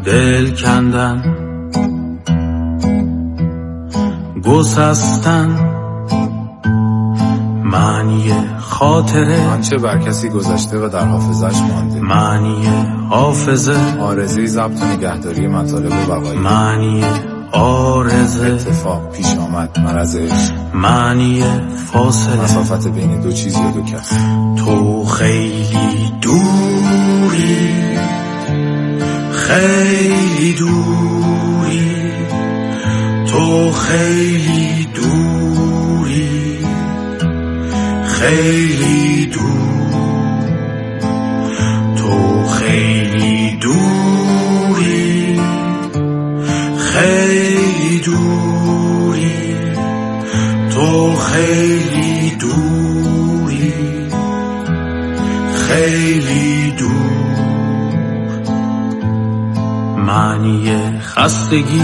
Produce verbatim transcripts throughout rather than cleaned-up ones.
دل کندن، گسستن، معنی خاطره آنچه بر کسی گذشته و در حافظش مانده، معنی حافظه، آرزوی ضبط و نگهداری مطالب بقایی، معنی آرزه، اتفاق، پیش آمد، مرض عشق، معنی فاصله، مسافت بین دو چیز یا دو کس. تو خیلی دوری، خیلی دوری، تو خیلی دوری، خیلی دور، تو خیلی دوری، خیلی دوری، تو خیلی دوری، خیلی دور. معنی خستگی،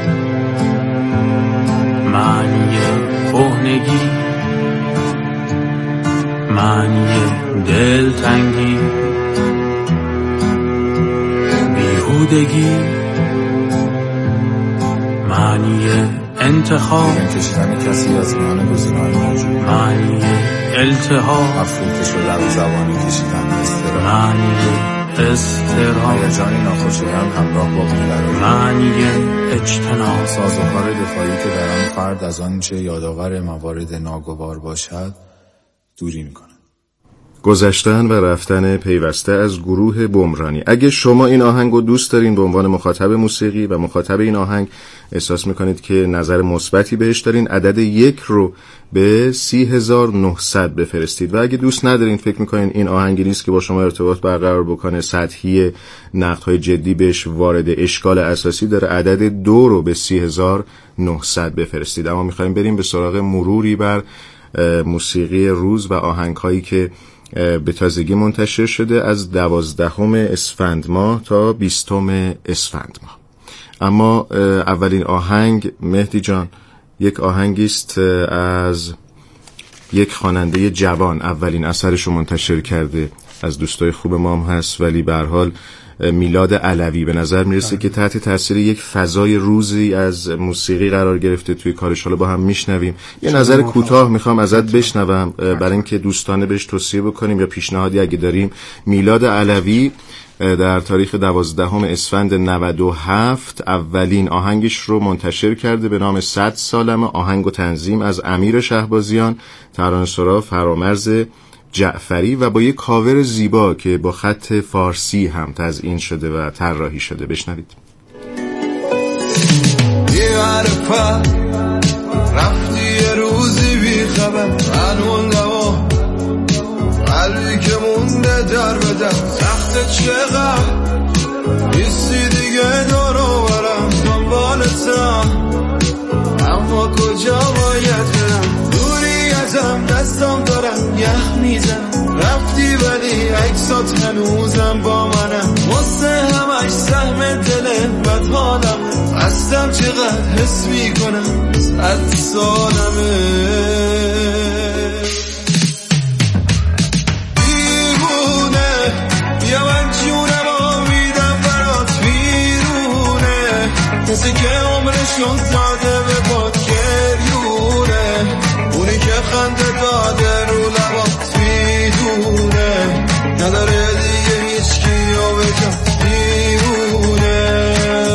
معنی کهنگی، معنی دلتنگی، بیهودگی، معنی انتخاب، کشیدن کسی از میان گزینه‌های موجود، معنی التهاب، افروخته شدن و زبانی کشیدن، استراحت، معنی استراحت، هیجانی ناخوشایند همراه با بی‌قراری، معنی اجتناب، سازوکار دفاعی که در آن فرد از آنچه یادآور موارد ناگوار باشد دوری می‌کند. گذشتن و رفتن پیوسته از گروه بمرانی. اگه شما این آهنگ رو دوست دارین به عنوان مخاطب موسیقی و مخاطب این آهنگ احساس میکنید که نظر مثبتی بهش دارین، عدد یک رو به سی هزار و نهصد بفرستید. و اگه دوست ندارین، فکر میکنین این آهنگی نیست که با شما ارتباط برقرار بکنه، سطحی، نقدهای جدی بهش وارد، اشکال اساسی داره، عدد دو رو به سی هزار و نهصد بفرستید. اما میخوایم بریم به سراغ مروری بر موسیقی روز و آهنگهایی که به تازگی منتشر شده از دوازدهم اسفند ماه تا بیستم اسفند ماه. اما اولین آهنگ مهدی جان یک آهنگی است از یک خواننده جوان، اولین اثرش رو منتشر کرده، از دوستای خوب ما هم هست، ولی به هر حال میلاد علوی به نظر میرسه که تحت تاثیر یک فضای روزی از موسیقی قرار گرفته توی کارش. حالا با هم میشنویم. یه نظر کوتاه میخوام ازت بشنوم برای اینکه دوستانه بهش توصیه بکنیم یا پیشنهادی اگه داریم. میلاد علوی در تاریخ دوازدهم اسفند نود و هفت اولین آهنگش رو منتشر کرده به نام صد سالمه. آهنگ و تنظیم از امیر شهبازیان، ترانه‌سرا فرامرز جعفری و با یک کاور زیبا که با خط فارسی هم تزیین شده و طراحی شده. بشنوید. بیار پا رفتی یه روزی بی خبر، من موندم و قلبی که مونده در بدم، سخت چقدر نیستی دیگه دارو برم دنبالتم، اما کجا باید برم، دوری ازم دستم دارم یخ میزنم، رفتی ولی عکسات هنوزم با منم، واسه همش سهم دل بد حالم، هستم چقدر حس میکنم صد سالمه، دیوونه بیا من جونم و میدم برات بیرونه، کسی که عمرشون زاده به باد گریونه، اونی که خنده داده رو لبات میدونه، نداره دیگه هیچ کیو بجا دیوونه.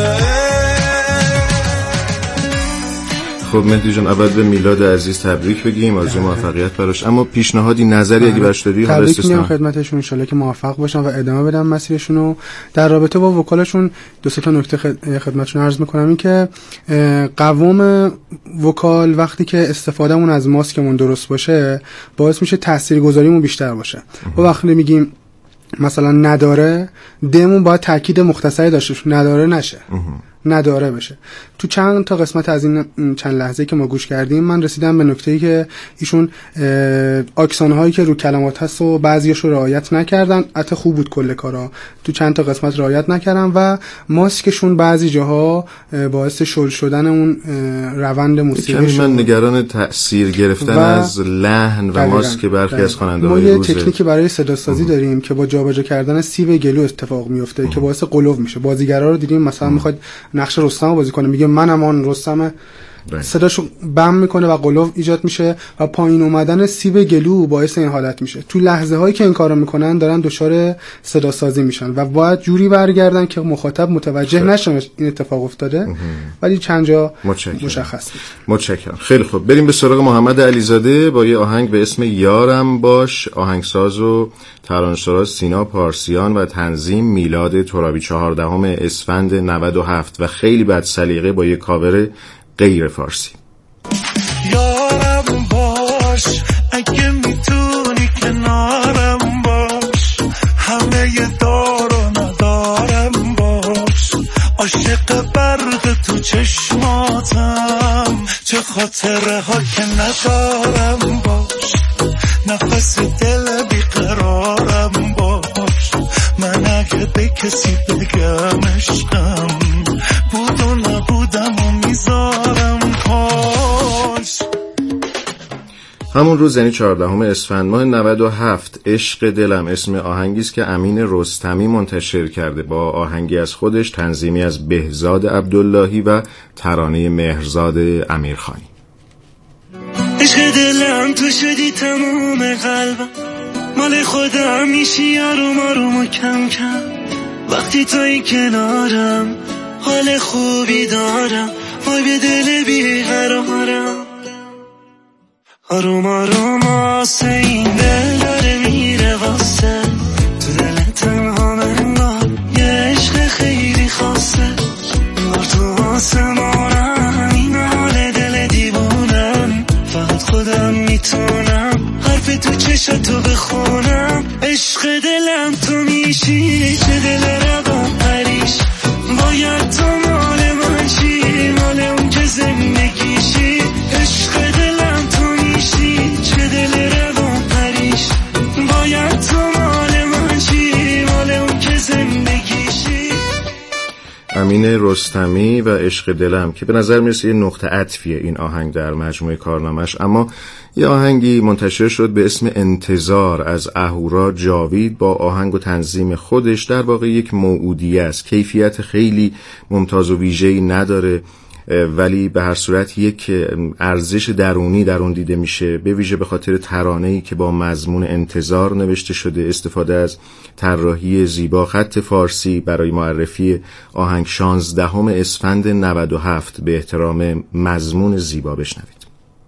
خب مهدی جان، اول به میلاد عزیز تبریک بگیم، آرزوی موفقیت براش. اما پیشنهادی، نظری اگه براش داری حالا تبریک میگم استثنا خدمتشون، ان شاءالله که موفق باشن و ادامه بدن مسیرشون رو. در رابطه با وکالشون دو سه تا نکته خدمتشون عرض میکنم. این که قوام وکال وقتی که استفادهمون از ماسکمون درست باشه باعث میشه تاثیرگذاریمون بیشتر باشه. و وقتی میگیم مثلا نداره، دمون باید تاکید مختصری داشته باشه، نداره نشه. نداره بشه. تو چند تا قسمت از این چند لحظه که ما گوش کردیم من رسیدم به نکته‌ای که ایشون آکسان‌هایی که رو کلمات هست و بعضی‌هاش رو رعایت نکردن. البته خوب بود کل کارا، تو چند تا قسمت رعایت نکردن و ماسکشون بعضی جاها باعث شل شدن اون روند موسیقی شد. من نگران تأثیر گرفتن از لحن و ماسک برخی از خواننده‌های ما یه روزه. تکنیکی برای صدا سازی داریم که با جابجا کردن سیب گلو اتفاق میفته اه. که باعث قلوف میشه. بازیگرا رو دیدیم مثلا میخواد نقش رستم بازی کنه، میگه منم اون رستم، صداشو بم میکنه و قلوف ایجاد میشه و پایین اومدن سیب گلو باعث این حالت میشه. تو لحظه هایی که این کارو میکنن دارن دچار صدا سازی میشن و باید جوری برگردن که مخاطب متوجه نشه این اتفاق افتاده، ولی چند جا مشخص نیست. متشکرم. خیلی خوب، بریم به سراغ محمد علیزاده با یه آهنگ به اسم یارم باش. آهنگساز و ترانه‌سراز سینا پارسیان و تنظیم میلاد ترابی، چهاردهم اسفند نود و هفت و خیلی بد سلیقه با یه کاور غیر فارسی. یارم باش اگه میتونی کنارم باش، همه دار و ندارم باش، عاشق برق تو چشماتم، چه خاطره ها که ندارم باش، نفس دل بیقرارم باش، من اگه به کسی بگم عشقم بود و نبودم و میذارم پاش. همون روز یعنی چهاردهم اسفند ماه نود و هفت عشق دلم اسم آهنگی است که امین رستمی منتشر کرده با آهنگی از خودش، تنظیمی از بهزاد عبداللهی و ترانه مهرزاد امیرخانی. عشق دلم تو شدی تمام قلبم، مال خودم میشی آروم آروم و کم کم، وقتی توی کنارم حال خوبی دارم، وای به دل بیقرارم، آروم آروم آسه این دل داره میره واسه، تو دل تنها منگار یه عشق خیلی خاصه، انگار تو آسمانم این حال دل دیوونم، فقط خودم میتونم حرف تو چشاتو بخونم، عشق دلم تو میشی چه دل روان پریش، باید تو مال من شی، مال اون که زندگیشی، عشق دلم تو میشی چه دل روان پریش، باید تو مال من شی، مال اون که زندگیشی. امین رستمی و عشق دلم که به نظر میرسه یه نقطه عطفیه این آهنگ در مجموعه کارنامش، اما یه آهنگی منتشر شد به اسم انتظار از اهورا جاوید با آهنگ و تنظیم خودش، در واقع یک موعودیه است، کیفیت خیلی ممتاز و ویژه‌ای نداره ولی به هر صورت یک ارزش درونی در اون دیده میشه، به ویژه به خاطر ترانه‌ای که با مضمون انتظار نوشته شده، استفاده از طراحی زیبا خط فارسی برای معرفی آهنگ. شانزدهم اسفند نود و هفت به احترام مضمون زیبا بشنوید.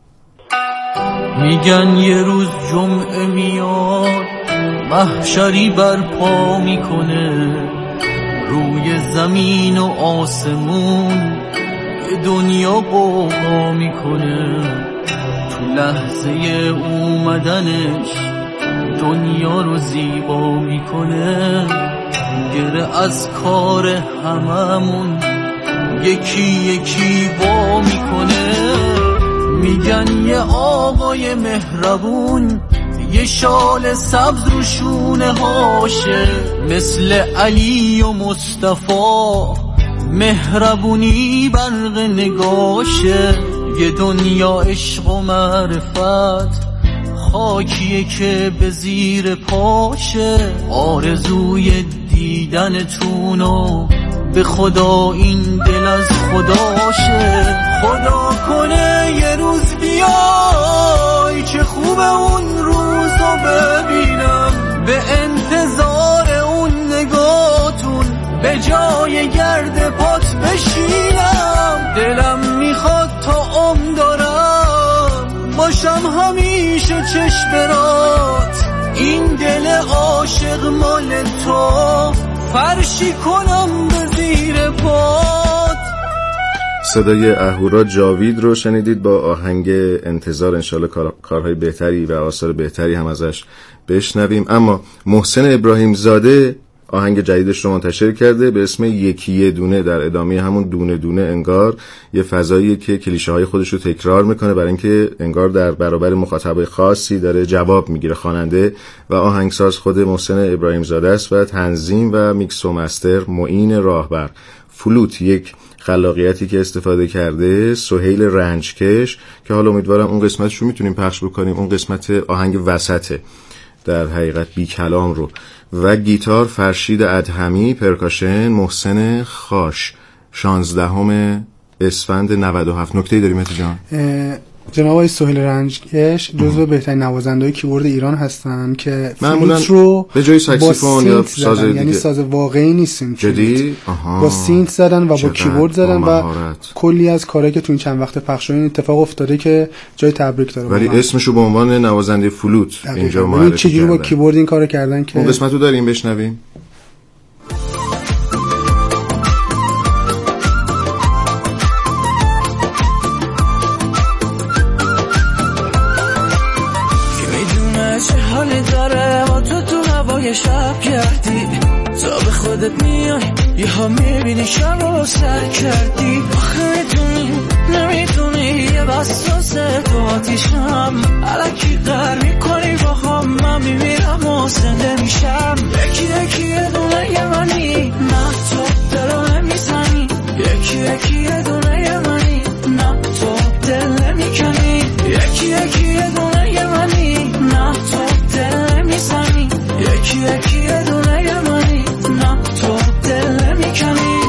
میگن یه روز جمعه میاد محشری برپا میکنه، روی زمین و آسمون یه دنیا قوقا میکنه، تو لحظه اومدنش دنیا رو زیبا میکنه، گره از کار هممون یکی یکی با میکنه. میگن یه آقای مهربون یه شال سبز رو شونه هاشه، مثل علی و مصطفی مهربونی برق نگاشه، یه دنیا عشق و معرفت خاکیه که به زیر پاشه، آرزوی دیدنتونو به خدا این دل از خداشه، خدا کنه یه روز بیای چه خوبه اون روزو ببینم، به انتظار اون نگاتون به جای گرد پات بشینم، دلم میخواد تا عمر دارم باشم همیشه چشمرات، این دل عاشق مال تو فرشی کنم به زیر پات. صدای اهورا جاوید رو شنیدید با آهنگ انتظار. انشالله کار، کارهای بهتری و آثار بهتری هم ازش بشنویم. اما محسن ابراهیم زاده آهنگ جدیدش رو منتشر کرده به اسم یکی دونه، در ادامه همون دونه دونه انگار یه فضاییه که کلیشه های خودش رو تکرار میکنه برای اینکه انگار در برابر مخاطب خاصی داره جواب میگیره. خواننده و آهنگساز خود محسن ابراهیم زاده است و تنظیم و میکس و مستر معین راهبر. فلوت یک خلاقیتی که استفاده کرده سهیل رنجکش که حالا امیدوارم اون قسمتش رو میتونیم پخش بکنیم، اون قسمت آهنگ وسطه در حقیقت بی کلام رو. و گیتار فرشید ادهمی، پرکاشن محسن خاش. شانزدهم اسفند نود و هفت. نکته‌ای داریم مهدی جان؟ جناب آقای سهیل رنجکش جزو بهترین نوازنده‌های کیبورد ایران هستن که معمولاً رو به جای ساکسیفون یا ساز دیگه، یعنی ساز واقعی نیستیم جدی آها. با سینت زدن و با کیبورد زدن و کلی از کارهایی که تو این چند وقت پخش شده اتفاق افتاده که جای تبریک داره. ولی اسمشو به عنوان نوازنده فلوت اینجا معرفی چجوری کردن. با کیبورد این کارو کردن که اون قسمتو داریم بشنویم. شب کردی تا به خودت میای یه ها میبینی شب رو سر کردی. آخه میتونی نمیتونی یه بساس تو آتیشم علکی قر میکنی با هم من میمیرم و زنده میشم. یکی یکی یه دونه یه منی نه تو دل نمیزنی، یکی یکی یه دونه یه منی نه تو دل نمیکنی، یکی یکی یه دونه یه منی نه تو دل نمیزنی، یکی یکی یه دونه یه منی نه تو دل نمیکنی.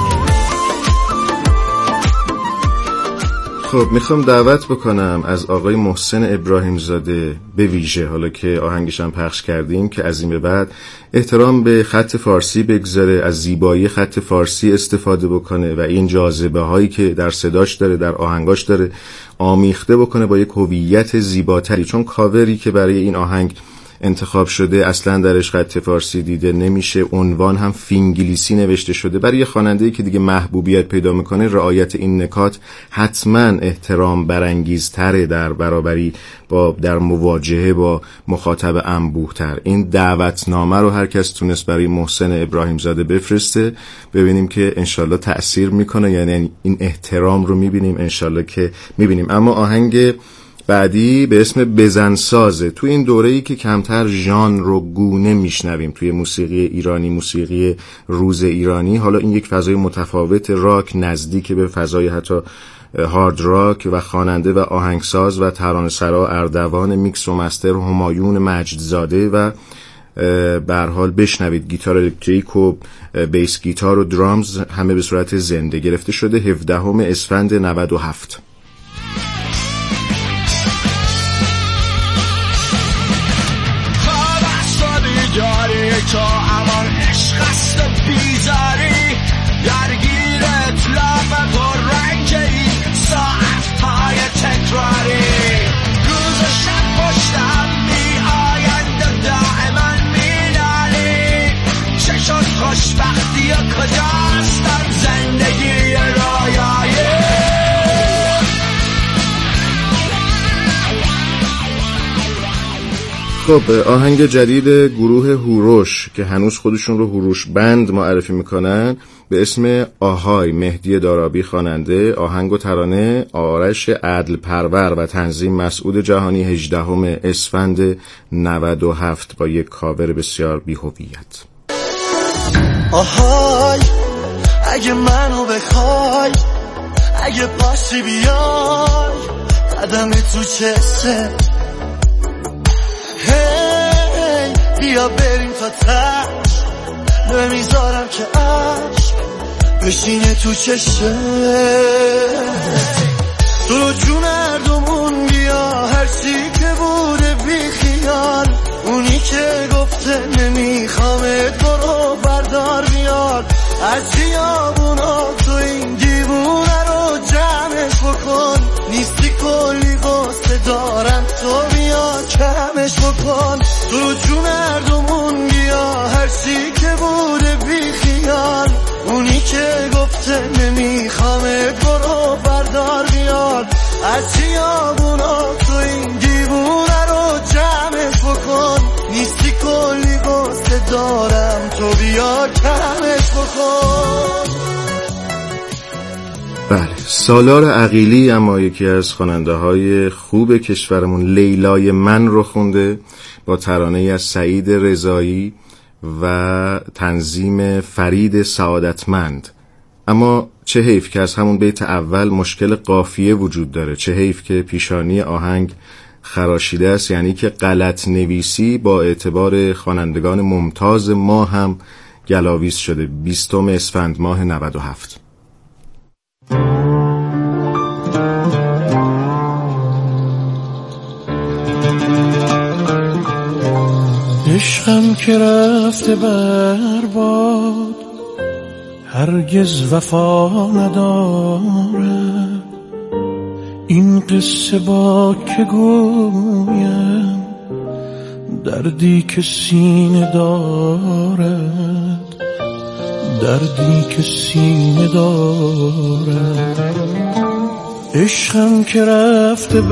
خب میخوام دعوت بکنم از آقای محسن ابراهیم زاده به ویژه، حالا که آهنگشم پخش کردیم، که از این به بعد احترام به خط فارسی بگذاره، از زیبایی خط فارسی استفاده بکنه و این جاذبه هایی که در صداش داره در آهنگاش داره آمیخته بکنه با یک هویت زیباتری. چون کاوری که برای این آهنگ انتخاب شده اصلا درش خط فارسی دیده نمیشه، عنوان هم فینگلیسی نوشته شده. برای یه خواننده‌ای که دیگه محبوبیت پیدا میکنه رعایت این نکات حتما احترام برانگیزتره در برابری با در مواجهه با مخاطب انبوه‌تر. این دعوتنامه رو هر کس تونست برای محسن ابراهیم زاده بفرسته، ببینیم که انشالله تأثیر میکنه، یعنی این احترام رو میبینیم، انشالله که میبینیم. اما آهنگ بعدی به اسم بزنسازه. تو این دوره‌ای که کمتر ژان رو گونه میشنویم توی موسیقی ایرانی، موسیقی روز ایرانی، حالا این یک فضای متفاوت راک نزدیک به فضای حتی هارد راک و خواننده و آهنگساز و ترانه‌سرا اردوان، میکس و مستر همایون مجدزاده و به هر حال بشنوید گیتار الکتریک و بیس گیتار و درامز همه به صورت زنده. گرفته شده هفدهم اسفند نود و هفت. تو امان عشق است و بیزاری درگیر اطلاف پر رنگی ساعتهای تکراری روز و شب پشتم می آیند و دائما می نالی چه شد خوشبختی و کجاستم زندگی رویایی. خب آهنگ جدید گروه هوروش که هنوز خودشون رو هوروش بند معرفی میکنن به اسم آهای، مهدی دارابی خواننده، آهنگ و ترانه آرش عدل پرور و تنظیم مسعود جهانی. هجدهم اسفند نود و هفت با یک کاور بسیار بی‌هویت. آهای اگه منو بخوای، اگه پاسی بیای قدم تو چسه، هی بیا بریم تا تش، نمیذارم که عشق بشینه تو چشه. تو جون هردومون بیا، هرچی که بوده بی خیال، اونی که گفته نمیخوامت برو بردار بیار از خیابونا. تو این دیوونه رو جمعش بکن، نیستی کلی قصه دارم، تو بیا کمش بکن. تو جون هردومون بیا، هرچی که بوده بی خیال، اونی که گفته نمیخوامت برو بردار بیار از خیابونا. تو این دیوونه رو جمعش بکن، نیستی کلی قصه دارم، تو بیا بله، سالار عقیلی اما یکی از خواننده های خوب کشورمون لیلای من رو خونده با ترانه از سعید رضایی و تنظیم فرید سعادتمند. اما چه حیف که از همون بیت اول مشکل قافیه وجود داره، چه حیف که پیشانی آهنگ خراشیده است، یعنی که غلط نویسی با اعتبار خوانندگان ممتاز ما هم گلاویز شده. بیستم اسفند ماه نود و هفت. عشقم که رفته برباد، هرگز وفا ندارد. این قصه با که گویم، دردی که سینه دارد، دردی که سینه دارد. عشقم که رفته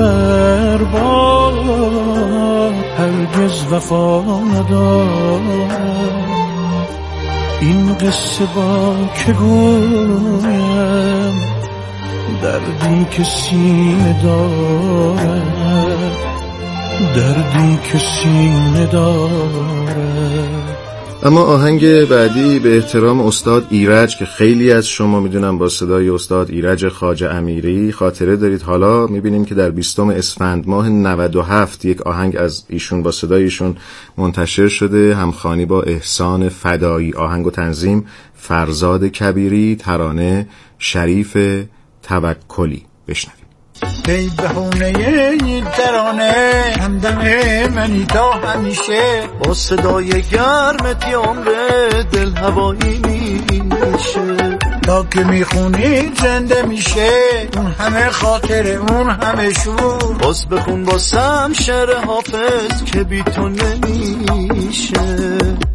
برباد، هرگز وفا ندارد. این قصه با که گویم، دردی که سینه دارد، دردی که سینه دارد. اما آهنگ بعدی به احترام استاد ایرج که خیلی از شما میدونم با صدای استاد ایرج خواجه امیری خاطره دارید، حالا میبینیم که در بیستم اسفند ماه نود و هفت یک آهنگ از ایشون با صدای ایشون منتشر شده، همخوانی با احسان فدایی. آهنگ و تنظیم فرزاد کبیری، ترانه شریف توکلی. بشنویم. ای بهونه این ترانه همدم منی تا همیشه، با صدای گرمت عمر دل هوایی میشه. تا که میخونی زنده میشه اون همه خاطر اون همه شور. باز بخون باسم شعر حافظ که بی تو نمیشه.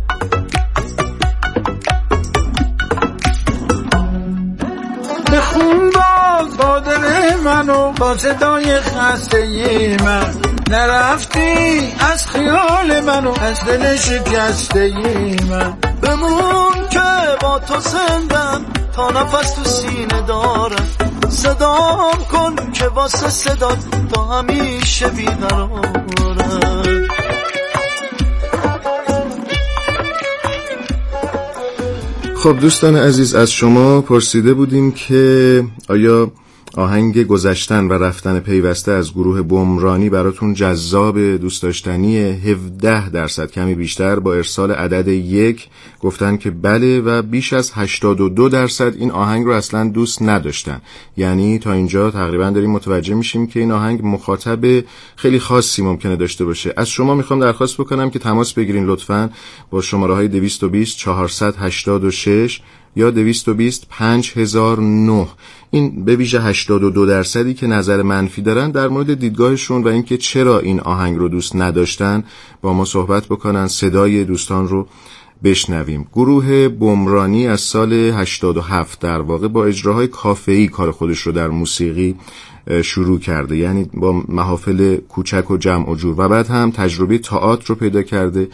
بخون باز با دل منو با صدای خسته من، نرفتی از خیال منو از دل شکسته من. بمون که با تو زندم تا نفس تو سینه دارم. صدام کن که واسه صدات تا همیشه بیقرارم. خب دوستان عزیز، از شما پرسیده بودیم که آیا آهنگ گذشتن و رفتن پیوسته از گروه بمرانی براتون جذاب، دوست داشتنی؟ هفده درصد کمی بیشتر با ارسال عدد یک گفتن که بله و بیش از هشتاد و دو درصد این آهنگ رو اصلا دوست نداشتن. یعنی تا اینجا تقریبا داریم متوجه میشیم که این آهنگ مخاطب خیلی خاصی ممکنه داشته باشه. از شما میخوام درخواست بکنم که تماس بگیرین لطفاً با شماره های دویست و بیست چهارصد و هشتاد و شش یا دویست و بیست پنج هزار و نه. این به ویژه هشتاد و دو درصدی که نظر منفی دارن در مورد دیدگاهشون و اینکه چرا این آهنگ رو دوست نداشتن با ما صحبت بکنن، صدای دوستان رو بشنویم. گروه بمرانی از سال هشتاد و هفت در واقع با اجراهای کافه‌ای کار خودش رو در موسیقی شروع کرده، یعنی با محافل کوچک و جمع و جور، و بعد هم تجربه تئاتر رو پیدا کرده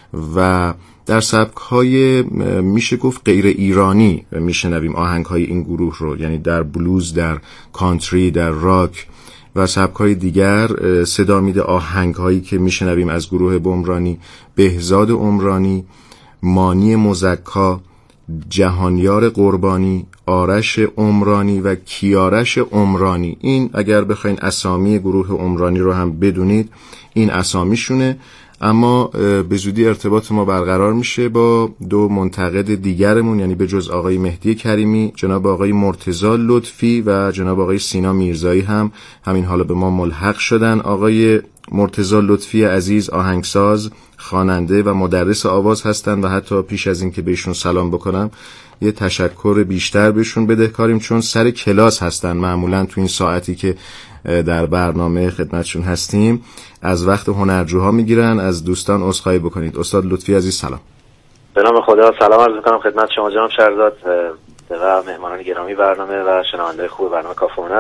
و در سبک‌های میشه گفت غیر ایرانی میشنویم آهنگ‌های این گروه رو، یعنی در بلوز، در کانتری، در راک و سبک‌های دیگر صدا میده آهنگ‌هایی که میشنویم از گروه بمرانی: بهزاد عمرانی، مانی مزکا، جهانیار قربانی، آرش عمرانی و کیارش عمرانی. این اگر بخواین اسامی گروه عمرانی رو هم بدونید این اسامیشونه. اما به زودی ارتباط ما برقرار میشه با دو منتقد دیگرمون، یعنی به جز آقای مهدی کریمی جناب آقای مرتضی لطفی و جناب آقای سینا میرزایی هم همین حالا به ما ملحق شدن. آقای مرتضی لطفی عزیز آهنگساز، خواننده و مدرس آواز هستن و حتی پیش از این که بهشون سلام بکنم یه تشکر بیشتر بهشون بدهکاریم، چون سر کلاس هستن معمولا تو این ساعتی که در برنامه خدمتشون هستیم از وقت هنرجوها میگیرن. از دوستان عذرخواهی بکنید. استاد لطفی عزیز سلام. به نام خدا سلام عرض می‌کنم خدمت شما جناب شهرزاد و مهمانان گرامی برنامه و شنونده خوب برنامه کافه هنر.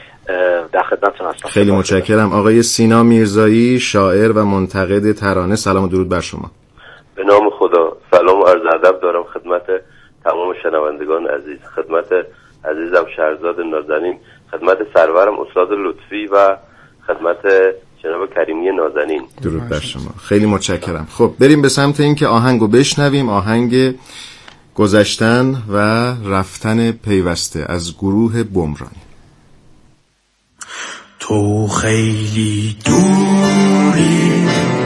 در خدمتتون هستم. خیلی متشکرم. آقای سینا میرزایی، شاعر و منتقد ترانه، سلام و درود بر شما. به نام خدا سلام و عرض ادب دارم خدمت تمام شنوندگان عزیز، خدمت عزیزم شهرزاد نازنین، خدمت سرورم استاد لطفی و خدمت جناب کریمی نازنین. درود بر شما، خیلی متشکرم. خب بریم به سمت این که آهنگو بشنویم. آهنگ گذشتن و رفتن پیوسته از گروه بمرانی. تو خیلی دوری،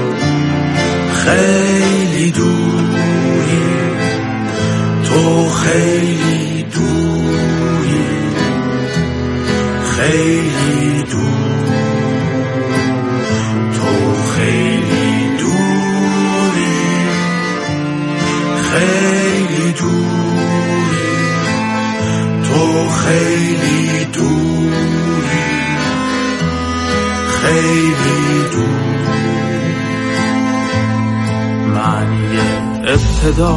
خیلی دوری، تو خیلی دوری، خیلی دوری، تو خیلی دوری، خیلی دوری، تو خیلی دوری، خیلی دور. معنی ابتدا،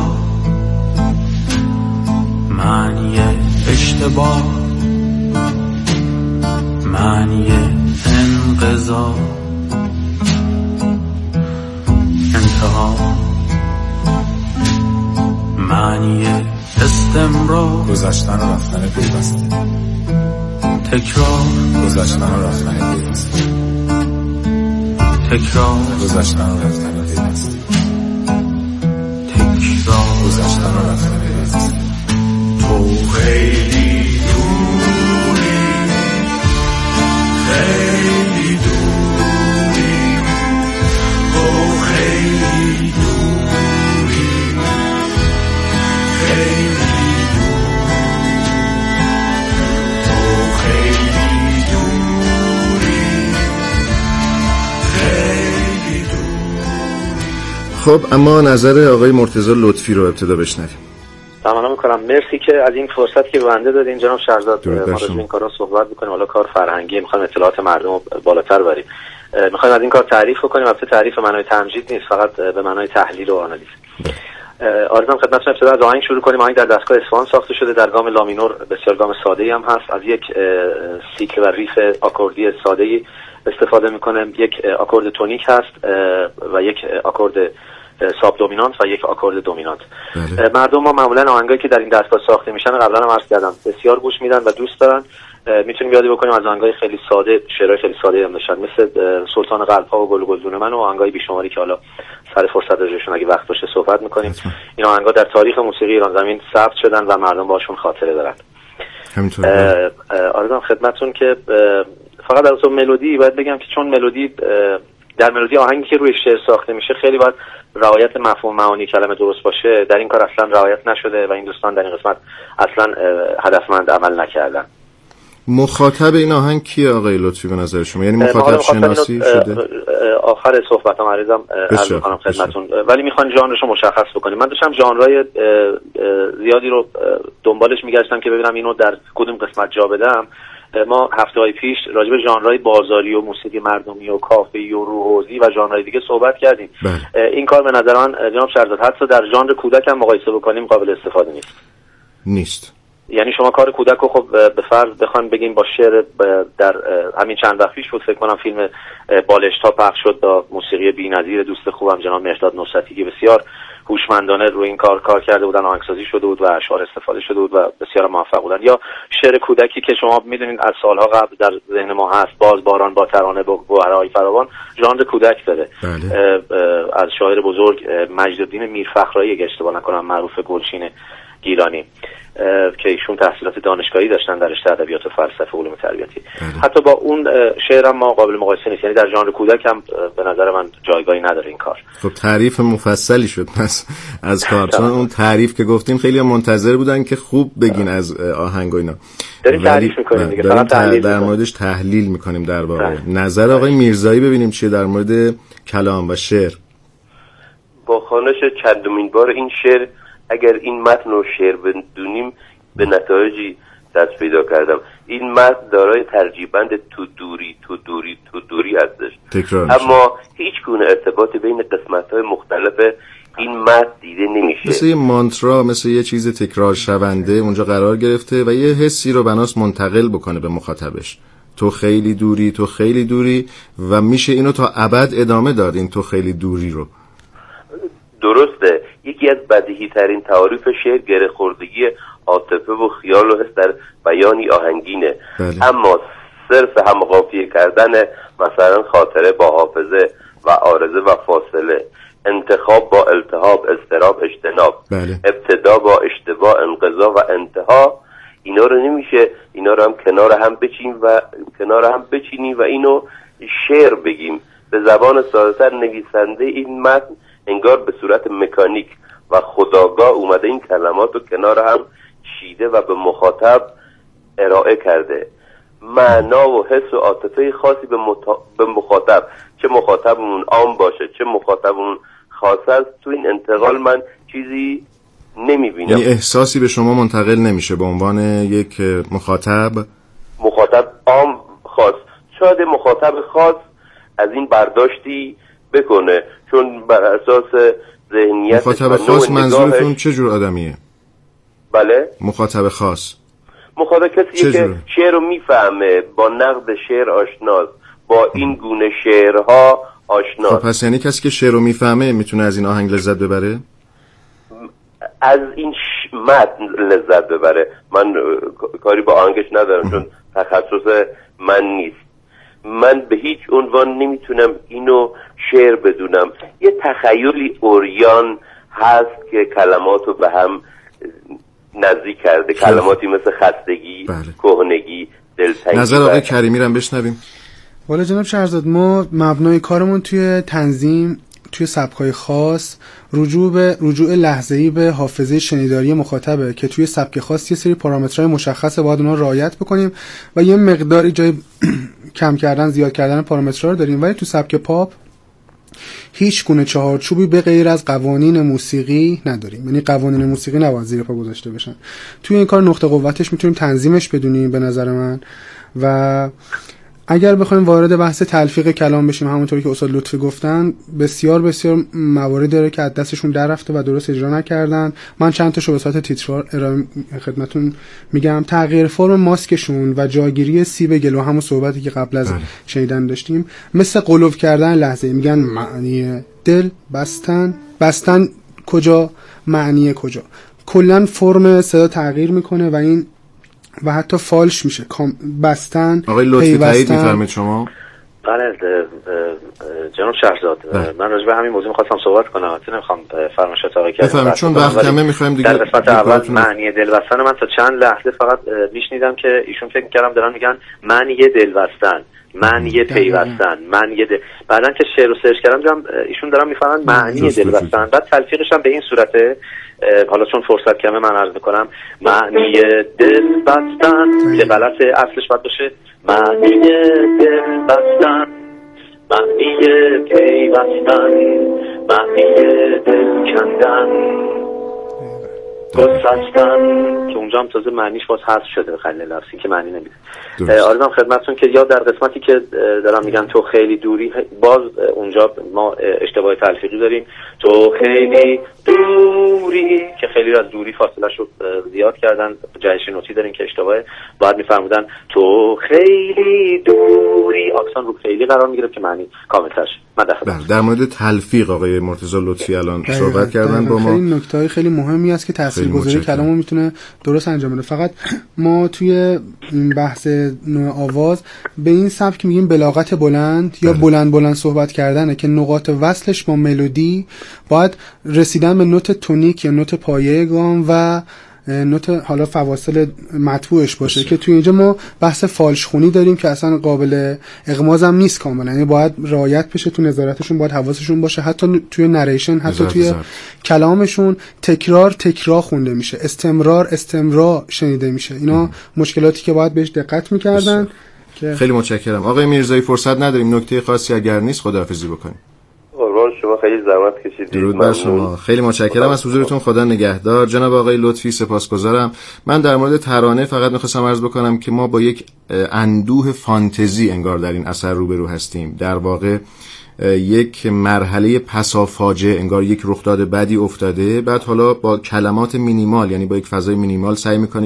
معنی اشتباه، معنی انقضا، انتها، معنی استمرار، گذشتن و رفتن پیوسته، تکرار، گذشتن و رفتن پیوسته، تکرار، گذشتن و رفتن پیوسته، تکرار، گذشتن و رفتن پیوسته. تو خیلی دوری، خیلی دوری، تو خیلی دوری، خیلی دوری، تو خیلی دوری، خیلی دوری. خب اما نظر آقای مرتضی لطفی رو ابتدا بشنویم. تمام میکنم. مرسی که از این فرصت که بنده دادین جناب شهرزاد، ما راجع به این کارا صحبت میکنیم. حالا کار فرهنگی، میخوایم اطلاعات مردم رو بالاتر بریم، میخوایم از این کار تعریف کنیم. البته تعریف معنای تمجید نیست، فقط به معنای تحلیل و آنالیز. آرزوام خدمتتون ابتدا از آهنگ شروع کنیم. آهنگ در دستگاه اصفهان ساخته شده، در گام لامینور، بسیار گام ساده‌ای هم هست. از یک سیکل و ریف آکوردی ساده‌ای استفاده میکنه. یک آکورد تونیک هست و یک آکورد ساب دومینانت و یک آکورد دومینانت. بله. مردم ما معمولا آهنگایی که در این دستگاه ساخته میشن قبلا هم عرض کردم بسیار گوش میدن و دوست دارن. میتونیم یادی بکنیم از آهنگای خیلی ساده، شعرهای خیلی ساده هم داشتن، مثل سلطان قلب‌ها و گل گلدون من و آهنگای بیشماری که حالا سر فرصت راجعشون اگه وقت باشه صحبت میکنیم. این آهنگا در تاریخ موسیقی ایران زمین ثبت شدن و مردم باشون خاطره دارن. همینطور. آرزوام خدمتتون که فقط در اون ملودی باید بگم که چون ملودی در ملودی آهنگی که روی شعر ساخته میشه خیلی باید رعایت مفهوم معانی کلمه درست باشه. در این کار اصلا رعایت نشده و این دوستان در این قسمت اصلا هدفمند عمل نکردن. مخاطب این آهنگ کیه آقای لطفی به نظر شما؟ یعنی مخاطب شناسی شده؟ آخر صحبتام عریضم عرض می‌کنم خدمتتون، ولی میخوان ژانرشو مشخص بکنیم. من داشتم ژانرهای زیادی رو دنبالش میگشتم که ببینم اینو در کدوم قسمت جا بدم. ما هفته‌های پیش راجع به ژانرهای بازاری و موسیقی مردمی و کافه‌ای و روحوزی و ژانرهای دیگه صحبت کردیم. بله. این کار به نظر من جناب شهرزاد حتی در ژانر کودک هم مقایسه بکنیم قابل استفاده نیست. نیست. یعنی شما کار کودک رو خب به فرض بخوان بگیم با شعر در همین چند وقت پیش بود فکر کنم فیلم بالشتا پخش شد با موسیقی بی‌نظیر دوست خوبم جناب مهرداد نصرتی که بسیار هوشمندانه روی این کار کار کرده بودن، آهنگسازی شده بود و اشعار استفاده شده بود و بسیار موفق بودن. یا شعر کودکی که شما میدونید از سالها قبل در ذهن ما هست، باز باران با ترانه گوهرهای فراوان، ژانر کودک داره. بله. از شاعر بزرگ مجدالدین میرفخرایی اگه اشتباه نکنم معروف گلچین گیلانی که ایشون تحصیلات دانشگاهی داشتن در رشته ادبیات و فلسفه و علوم تربیتی. بله. حتی با اون شعرم ما قابل مقایسه نیست، یعنی در ژانر کودک هم به نظر من جایگاهی نداره این کار. خب تعریف مفصلی شد پس از کارتون. اون تعریف که گفتیم خیلی منتظر بودن که خوب بگین از آهنگ و اینا. داریم تعریف می‌کنیم دیگه، فقط تحلیل در موردش تحلیل می‌کنیم در واقع. نظر آقای میرزایی ببینیم چیه در مورد کلام و شعر. با خوانش چندمین بار این شعر اگر این متن رو شعر بدونیم به نتایجی دست پیدا کردم. این متن دارای ترجیبند تو دوری تو دوری تو دوری هستش، اما هیچ گونه ارتباطی بین قسمت‌های مختلف این متن دیده نمیشه. مثل یه مانترا، مثل یه چیز تکرار شونده اونجا قرار گرفته و یه حسی رو بناس منتقل بکنه به مخاطبش. تو خیلی دوری، تو خیلی دوری، و میشه اینو تا ابد ادامه داد این تو خیلی دوری رو. درسته. یکی از بدیهی ترین تعاریف شعر گره خوردگی عاطفه و خیال و حس در بیانی آهنگینه. بله. اما صرف هم قافیه کردن مثلا خاطره با حافظه و عارضه و فاصله، انتخاب با التهاب، اضطراب، اجتناب، بله. ابتدا با اشتباه، انقضا و انتها، اینا رو نمیشه اینا رو هم کنار هم بچینیم و کنار هم بچینیم و اینو شعر بگیم. به زبان ساده‌تر نویسنده این متن انگار به صورت مکانیک و خودآگاه اومده این کلمات رو کنار هم چیده و به مخاطب ارائه کرده. معنا و حس و عاطفه خاصی به, متا... به مخاطب، چه مخاطبمون عام باشه چه مخاطبمون خاص است، تو این انتقال من چیزی نمیبینم. یعنی احساسی به شما منتقل نمیشه به عنوان یک مخاطب مخاطب عام خاص. شاید مخاطب خاص از این برداشتی بکنه، چون بر اساس ذهنیت مخاطب خاص منظورتون چه جور آدمیه؟ بله؟ مخاطب خاص مخاطب کسیه که شعر رو میفهمه، با نقد شعر آشناست، با این گونه شعرها آشناست. خب پس یعنی کسی که شعر رو میفهمه میتونه از این آهنگ لذت ببره؟ از این ش... متن لذت ببره. من کاری با آهنگش ندارم چون تخصص من نیست. من به هیچ عنوان نمیتونم اینو شعر بدونم. یه تخیلی اوریان هست که کلماتو به هم نزدیک کرده، کلماتی مثل خستگی، بله. کهنگی، دلتنگی. نظر آقای کریمی رو هم بشنویم. والا جناب شهرزاد، ما مبنای کارمون توی تنظیم، توی سبک‌های خاص، رجوع به رجوع لحظه‌ای به حافظه شنیداری مخاطبه که توی سبک خاص یه سری پارامترهای مشخصه باید اونها رعایت بکنیم و یه مقداری جای کم کردن زیاد کردن پارامترها رو داریم. ولی تو سبک پاپ هیچ گونه چهارچوبی به غیر از قوانین موسیقی نداریم. یعنی قوانین موسیقی نباید زیر پا گذاشته بشن. توی این کار نقطه قوتش میتونیم تنظیمش بدونیم به نظر من. و اگر بخوایم وارد بحث تلفیق کلام بشیم، همونطوری که استاد لطفی گفتن، بسیار بسیار موارد داره که از دستشون در رفته و درست اجرا نکردن. من چند تاشو به صورت تیتروار ارائه خدمتتون میگم. تغییر فرم ماسکشون و جاگیری سیب گلو، همون صحبتی که قبل از شنیدن داشتیم، مثل قلوب کردن لحظه. میگن معنی دل بستن، بستن کجا، معنی کجا. کلا فرم صدا تغییر میکنه و این و حتی فالش میشه. بستن، آقای لطفی تایید میفرمید شما؟ بله جناب شهرزاد، من راجع به همین موضوع می‌خواستم صحبت کنم. البته نمی‌خوام فرمایشات آقای کریمی بفرمایید چون وقت کمه، می‌خوایم دیگه. در قسمت اول معنی دل بستن من تا چند لحظه فقط میشنیدم که ایشون فکر می‌کردم دارن میگن معنی دل بستن، معنی پیوستن، معنی دل. بعدن که شعر رو سرچ کردم دیدم ایشون دارن می‌فهمن معنی دل بستن. بعد تلفیقش هم به این صورته، حالا چون فرصت کمه من عرض میکنم، معنی دل بستن که غلط اصلش باید باشه معنی دل بستن، معنی پیوستن، معنی دل کندن، گسستن، که اونجا هم تازه معنیش باز حذف شده، خیلی لفظی که معنی نمیده. آرزوام خدمتتون که یا در قسمتی که دارم میگن تو خیلی دوری، باز اونجا ما اشتباه تلفیقی داریم. تو خیلی دوری که خیلی از دوری فاصله شو زیاد کردن. جهش نوتی داریم که اشتباهه، باید میفرمودن تو خیلی دوری، آکسان رو خیلی قرار میگیره که معنی کامل‌تر شه. من در در مورد تلفیق آقای مرتضی لطفی الان صحبت کردن با ما. خیلی نکته‌های خیلی مهمی است که تاثیرگذاری کلامو میتونه درست انجام بده. فقط ما توی این بحث نوع آواز به این سبک میگیم بلاغت بلند یا بلند بلند صحبت کردنه که نقاط وصلش با ملودی باید رسیدن به نوت تونیک یا نوت پایه گام و نوت حالا فواصل مطبوعش باشه بسید. که توی اینجا ما بحث فالش خونی داریم که اصلا قابل اغماز هم نیست کاملا. یعنی باید رعایت بشه، تو نظارتشون باید حواسشون باشه، حتی توی نریشن، حتی بزار توی بزار. کلامشون تکرار تکرار خونده میشه، استمرار استمرار شنیده میشه. اینا ام. مشکلاتی که باید بهش دقت میکردن. که خیلی متشکرم آقای میرزایی. فرصت نداریم، نکته خاصی اگر نیست خداحافظی بکنیم. قربان شما، خیلی زحمت کشیدید. درود بر شما، خیلی متشکرم از حضورتون. خدا نگهدار. جناب آقای لطفی سپاسگزارم. من در مورد ترانه فقط می‌خواستم عرض بکنم که ما با یک اندوه فانتزی انگار در این اثر روبرو هستیم. در واقع یک مرحله پسافاجعه، انگار یک رخداد بدی افتاده، بعد حالا با کلمات مینیمال، یعنی با یک فضای مینیمال سعی می‌کنیم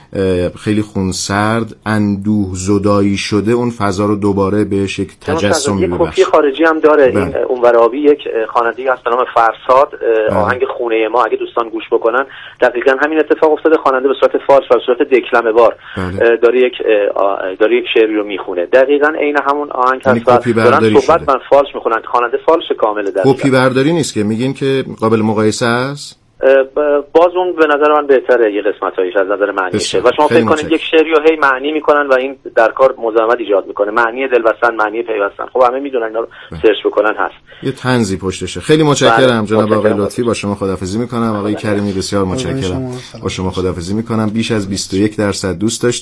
خیلی خونسرد، اندوه زدایی شده، اون فضا رو دوباره بهش یک تجسم یک کپی خارجی هم داره. بله. این اونور آبی یک خواننده هست به نام فرساد، آهنگ خونه ما، اگه دوستان گوش بکنن دقیقاً همین اتفاق افتاده. خواننده به صورت فالس و به صورت دکلمه بار بله. داره یک داره یک شعری رو میخونه، دقیقاً عین همون آهنگ هست و دارن صحبت من فالس میخونن. خواننده فالس کامل داره. کپی برداری نیست که میگین که قابل مقایسه است. باز اون به نظر من بهتره یه قسمتایش از نظر معنیشه و شما فکر کنید یک شعری رو هی معنی میکنن و این در کار مزاحمت ایجاد میکنه. معنی دلبستن، معنی پیوستن، خب همه میدونن اینا رو سرچ بکنن هست. یه طنزی پشتشه. خیلی متشکرم جناب آقای لطفی، با شما خداحافظی میکنم. آقای کریمی بسیار متشکرم، با شما خداحافظی میکنم. بیش از بیست و یک درصد دوست داشت